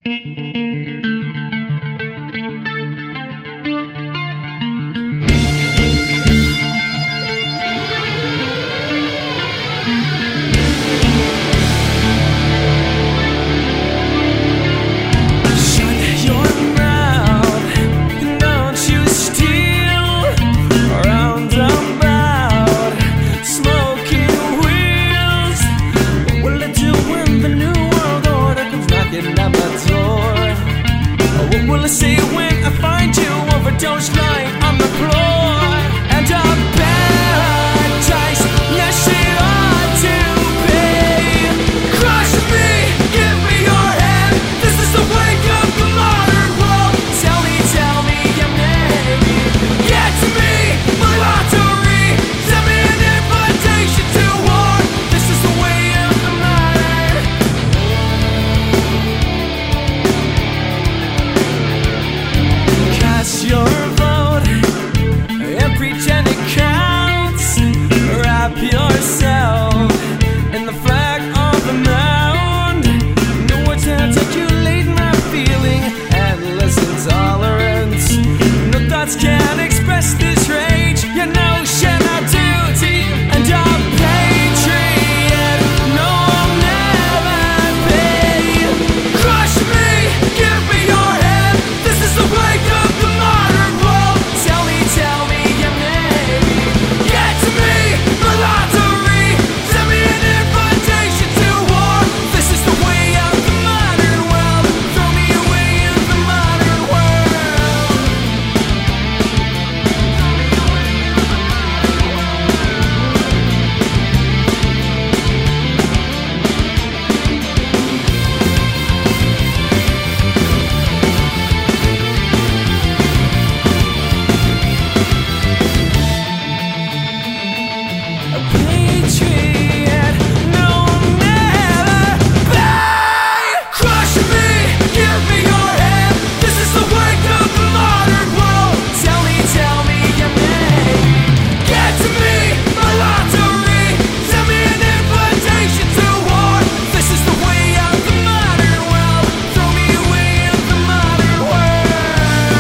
What will I say when I find you overdosed lying on the floor? And a bad taste, yes it ought to be. Crush me, give me your hand. This is the wake of the modern world. Tell me, yeah maybe. Get to me, my lottery. Send me an invitation to war. This is the way of the modern. Cast your vote and pretend it counts. Wrap yourself in the flag of the mound. No words articulate my feeling, endless intolerance. No thoughts can express this rage. Your notion of duty and a patriot. No, I'll never be. Crush me, give me your hand. This is the wake of the modern world. Tell me, yeah maybe. Get to me, my lottery. Send me an invitation to war. This is the way of the modern world. Throw me away in the modern world. A patriot, no, I'll never be. Crush me, give me your hand. This is the wake of the modern world. Tell me, yeah maybe. Get to me, my lottery. Send me an invitation to war. This is the way of the modern world. Throw me away in the modern world.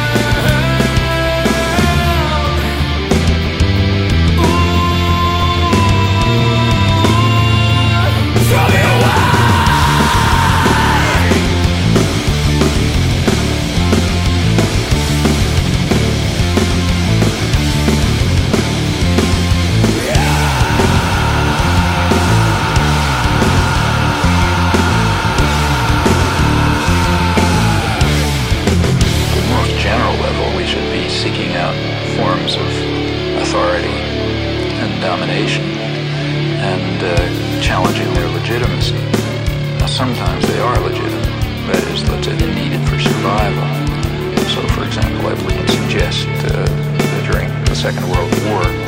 Throw me away. At the most general level, we should be seeking out forms of authority and domination and challenging their legitimacy. Now, sometimes they are legitimate, that is, needed for survival. So, for example, I wouldn't suggest during the Second World War